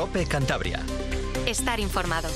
COPE Cantabria. Estar informado.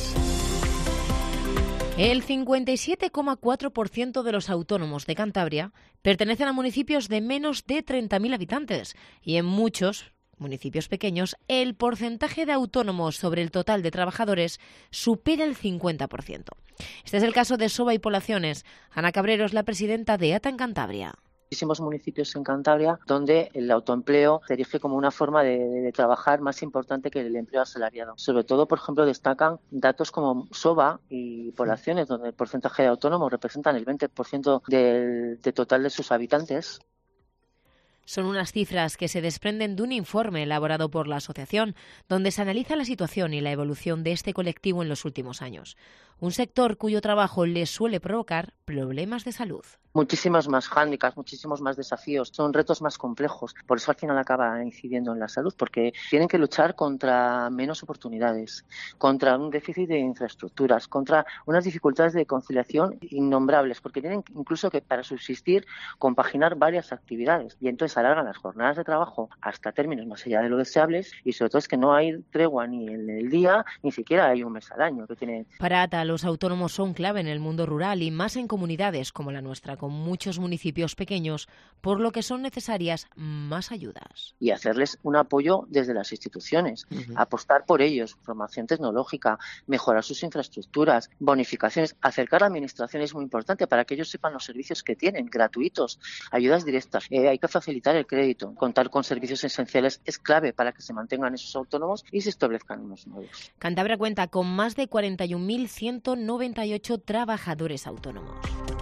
El 57,4% de los autónomos de Cantabria pertenecen a municipios de menos de 30.000 habitantes y en muchos municipios pequeños el porcentaje de autónomos sobre el total de trabajadores supera el 50%. Este es el caso de Soba y Poblaciones. Ana Cabrero es la presidenta de ATA en Cantabria. Muchísimos municipios en Cantabria donde el autoempleo se erige como una forma de trabajar más importante que el empleo asalariado. Sobre todo, por ejemplo, destacan datos como Soba y Poblaciones, donde el porcentaje de autónomos representan el 20% del total de sus habitantes. Son unas cifras que se desprenden de un informe elaborado por la asociación, donde se analiza la situación y la evolución de este colectivo en los últimos años. Un sector cuyo trabajo les suele provocar problemas de salud. Muchísimos más hándicaps, muchísimos más desafíos, son retos más complejos. Por eso al final acaba incidiendo en la salud, porque tienen que luchar contra menos oportunidades, contra un déficit de infraestructuras, contra unas dificultades de conciliación innombrables, porque tienen incluso que para subsistir compaginar varias actividades y entonces alargan las jornadas de trabajo hasta términos más allá de lo deseables y sobre todo es que no hay tregua ni en el día, ni siquiera hay un mes al año que tiene. Para ATA, los autónomos son clave en el mundo rural y más en comunidades como la nuestra, con muchos municipios pequeños, por lo que son necesarias más ayudas. Y hacerles un apoyo desde las instituciones, apostar por ellos, formación tecnológica, mejorar sus infraestructuras, bonificaciones, acercar a la administración es muy importante para que ellos sepan los servicios que tienen, gratuitos, ayudas directas. Hay que facilitar el crédito, contar con servicios esenciales es clave para que se mantengan esos autónomos y se establezcan unos nuevos. Cantabria cuenta con más de 41.198 trabajadores autónomos.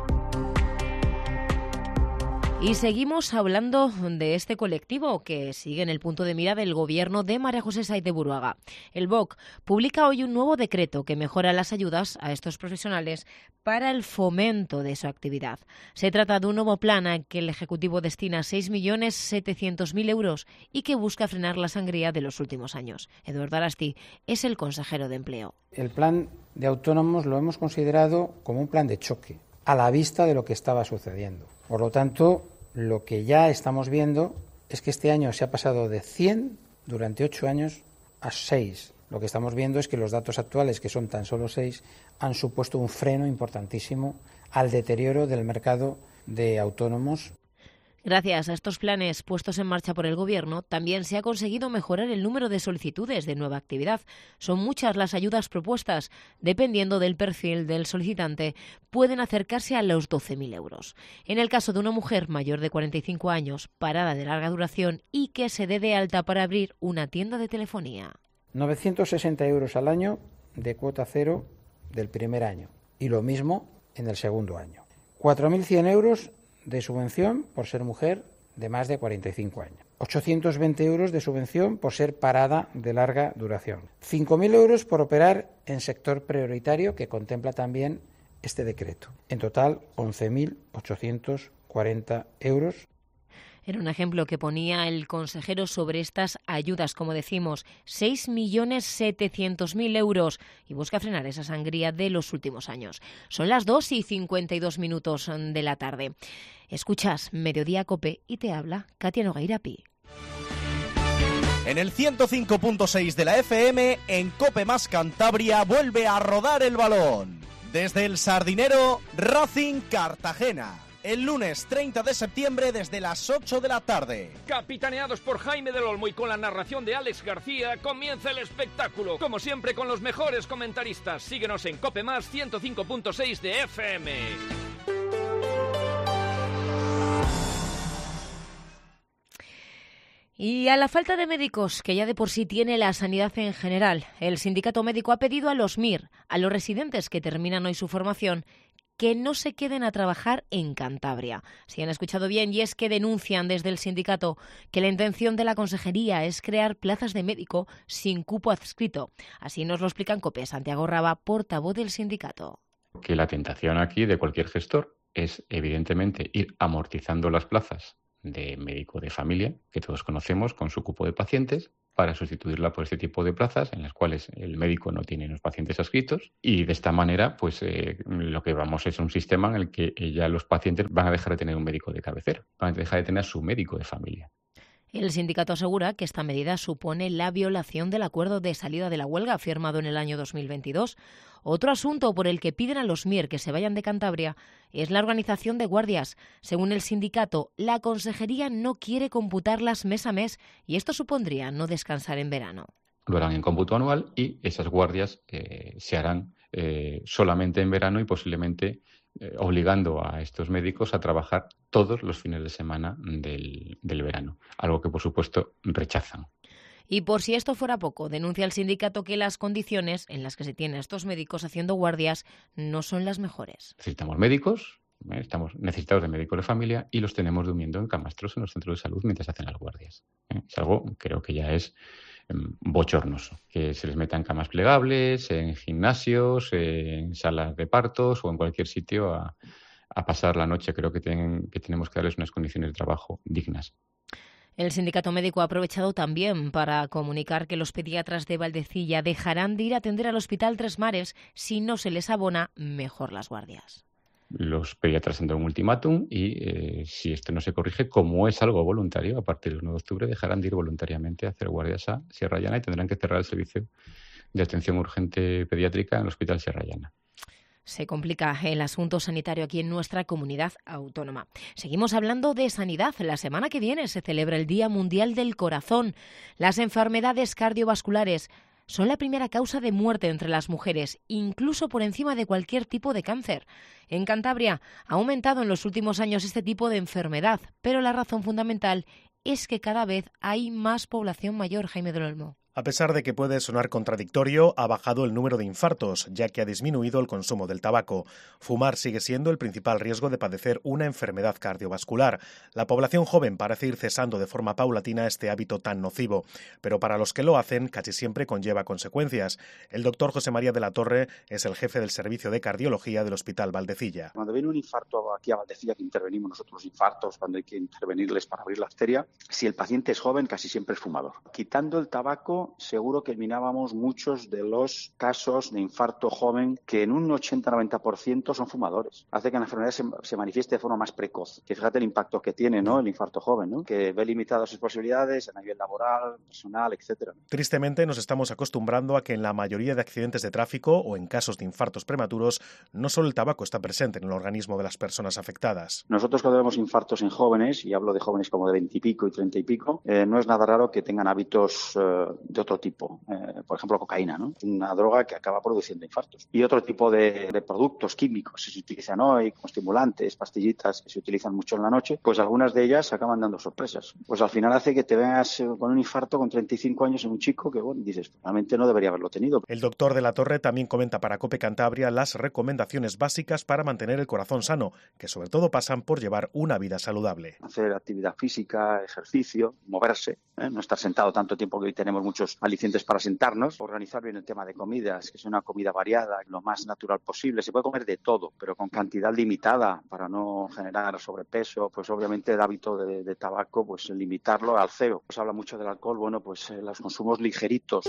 Y seguimos hablando de este colectivo que sigue en el punto de mira del gobierno de María José Sáez de Buruaga. El BOC publica hoy un nuevo decreto que mejora las ayudas a estos profesionales para el fomento de su actividad. Se trata de un nuevo plan al que el Ejecutivo destina 6.700.000 euros y que busca frenar la sangría de los últimos años. Eduardo Arasti es el consejero de Empleo. El plan de autónomos lo hemos considerado como un plan de choque, a la vista de lo que estaba sucediendo. Por lo tanto, lo que ya estamos viendo es que este año se ha pasado de 100 durante 8 años a 6. Lo que estamos viendo es que los datos actuales, que son tan solo 6, han supuesto un freno importantísimo al deterioro del mercado de autónomos. Gracias a estos planes puestos en marcha por el Gobierno, también se ha conseguido mejorar el número de solicitudes de nueva actividad. Son muchas las ayudas propuestas. Dependiendo del perfil del solicitante, pueden acercarse a los 12.000 euros. En el caso de una mujer mayor de 45 años, parada de larga duración y que se dé de alta para abrir una tienda de telefonía. 960 euros al año de cuota cero del primer año y lo mismo en el segundo año. 4.100 euros de subvención por ser mujer de más de 45 años. 820 euros de subvención por ser parada de larga duración. 5.000 euros por operar en sector prioritario que contempla también este decreto. En total, 11.840 euros. Era un ejemplo que ponía el consejero sobre estas ayudas, como decimos, 6.700.000 euros y busca frenar esa sangría de los últimos años. Son las 2:52 de la tarde. Escuchas Mediodía COPE y te habla Katia Nogueirapi. En el 105.6 de la FM, en COPE más Cantabria, vuelve a rodar el balón. Desde el Sardinero, Racing Cartagena. El lunes 30 de septiembre desde las 8 de la tarde. Capitaneados por Jaime del Olmo y con la narración de Alex García, comienza el espectáculo. Como siempre con los mejores comentaristas. Síguenos en COPE más 105.6 de FM. Y a la falta de médicos, que ya de por sí tiene la sanidad en general, el sindicato médico ha pedido a los MIR, a los residentes que terminan hoy su formación, que no se queden a trabajar en Cantabria. Si han escuchado bien, y es que denuncian desde el sindicato que la intención de la consejería es crear plazas de médico sin cupo adscrito. Así nos lo explica en COPE Santiago Raba, portavoz del sindicato. Que la tentación aquí de cualquier gestor es evidentemente ir amortizando las plazas de médico de familia, que todos conocemos, con su cupo de pacientes, para sustituirla por este tipo de plazas en las cuales el médico no tiene los pacientes adscritos y de esta manera pues lo que vamos es un sistema en el que ya los pacientes van a dejar de tener un médico de cabecera, van a dejar de tener su médico de familia. El sindicato asegura que esta medida supone la violación del acuerdo de salida de la huelga firmado en el año 2022. Otro asunto por el que piden a los MIR que se vayan de Cantabria es la organización de guardias. Según el sindicato, la consejería no quiere computarlas mes a mes y esto supondría no descansar en verano. Lo harán en cómputo anual y esas guardias se harán solamente en verano y posiblemente obligando a estos médicos a trabajar todos los fines de semana del verano, algo que por supuesto rechazan. Y por si esto fuera poco, denuncia el sindicato que las condiciones en las que se tienen a estos médicos haciendo guardias no son las mejores. Necesitamos médicos, estamos necesitados de médicos de familia y los tenemos durmiendo en camastros en los centros de salud mientras hacen las guardias. Es algo, creo que ya es bochornoso, que se les meta en camas plegables, en gimnasios, en salas de partos o en cualquier sitio a pasar la noche. Creo que tenemos que darles unas condiciones de trabajo dignas. El sindicato médico ha aprovechado también para comunicar que los pediatras de Valdecilla dejarán de ir a atender al Hospital Tres Mares si no se les abona mejor las guardias. Los pediatras han dado un ultimátum y si esto no se corrige, como es algo voluntario, a partir del 1 de octubre dejarán de ir voluntariamente a hacer guardias a Sierra Llana y tendrán que cerrar el servicio de atención urgente pediátrica en el Hospital Sierra Llana. Se complica el asunto sanitario aquí en nuestra comunidad autónoma. Seguimos hablando de sanidad. La semana que viene se celebra el Día Mundial del Corazón. Las enfermedades cardiovasculares son la primera causa de muerte entre las mujeres, incluso por encima de cualquier tipo de cáncer. En Cantabria ha aumentado en los últimos años este tipo de enfermedad, pero la razón fundamental es que cada vez hay más población mayor, Jaime del Olmo. A pesar de que puede sonar contradictorio, ha bajado el número de infartos, ya que ha disminuido el consumo del tabaco. Fumar sigue siendo el principal riesgo de padecer una enfermedad cardiovascular. La población joven parece ir cesando de forma paulatina este hábito tan nocivo, pero para los que lo hacen casi siempre conlleva consecuencias. El doctor José María de la Torre es el jefe del servicio de cardiología del Hospital Valdecilla. Cuando viene un infarto aquí a Valdecilla, que intervenimos nosotros infartos, cuando hay que intervenirles para abrir la arteria, si el paciente es joven, casi siempre es fumador. Quitando el tabaco, seguro que eliminábamos muchos de los casos de infarto joven que en un 80-90% son fumadores. Hace que la enfermedad se manifieste de forma más precoz. Que fíjate el impacto que tiene, ¿no?, el infarto joven, ¿no?, que ve limitadas sus posibilidades a nivel laboral, personal, etcétera. Tristemente nos estamos acostumbrando a que en la mayoría de accidentes de tráfico o en casos de infartos prematuros no solo el tabaco está presente en el organismo de las personas afectadas. Nosotros cuando vemos infartos en jóvenes, y hablo de jóvenes como de 20 y pico y 30 y pico, no es nada raro que tengan hábitos de otro tipo, por ejemplo cocaína, ¿no?, una droga que acaba produciendo infartos, y otro tipo de productos químicos que se utilizan hoy como estimulantes, pastillitas que se utilizan mucho en la noche, pues algunas de ellas acaban dando sorpresas. Pues al final hace que te veas con un infarto con 35 años en un chico que, bueno, dices, realmente no debería haberlo tenido. El doctor de la Torre también comenta para COPE Cantabria las recomendaciones básicas para mantener el corazón sano, que sobre todo pasan por llevar una vida saludable. Hacer actividad física, ejercicio, moverse, no estar sentado tanto tiempo, que hoy tenemos muchos alicientes para sentarnos, organizar bien el tema de comidas, que sea una comida variada, lo más natural posible. Se puede comer de todo, pero con cantidad limitada para no generar sobrepeso. Pues obviamente el hábito de tabaco, pues limitarlo al cero. Se habla mucho del alcohol, bueno, pues los consumos ligeritos.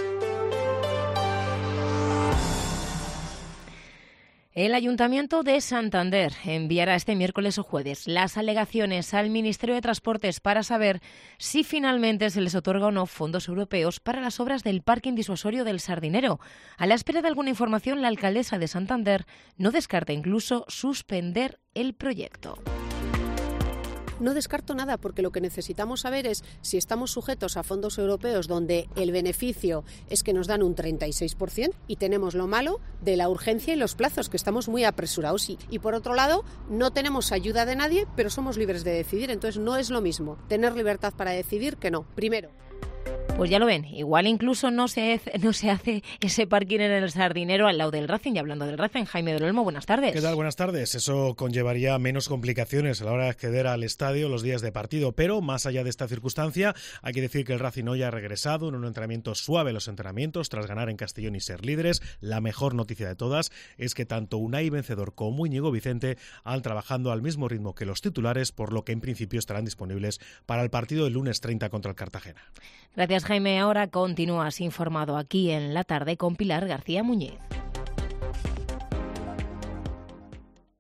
El Ayuntamiento de Santander enviará este miércoles o jueves las alegaciones al Ministerio de Transportes para saber si finalmente se les otorga o no fondos europeos para las obras del parking disuasorio del Sardinero. A la espera de alguna información, la alcaldesa de Santander no descarta incluso suspender el proyecto. No descarto nada, porque lo que necesitamos saber es si estamos sujetos a fondos europeos donde el beneficio es que nos dan un 36% y tenemos lo malo de la urgencia y los plazos, que estamos muy apresurados. Y por otro lado, no tenemos ayuda de nadie, pero somos libres de decidir. Entonces no es lo mismo tener libertad para decidir que no. Primero. Pues ya lo ven, igual incluso no se hace ese parking en el Sardinero al lado del Racing. Y hablando del Racing, Jaime del Olmo, buenas tardes. ¿Qué tal? Buenas tardes. Eso conllevaría menos complicaciones a la hora de acceder al estadio los días de partido, pero más allá de esta circunstancia, hay que decir que el Racing hoy ha regresado en un entrenamiento suave los entrenamientos tras ganar en Castellón y ser líderes. La mejor noticia de todas es que tanto Unai Vencedor como Íñigo Vicente han trabajado al mismo ritmo que los titulares, por lo que en principio estarán disponibles para el partido del lunes 30 contra el Cartagena. Gracias, Jaime. Ahora continúas informado aquí en La Tarde con Pilar García Muñiz.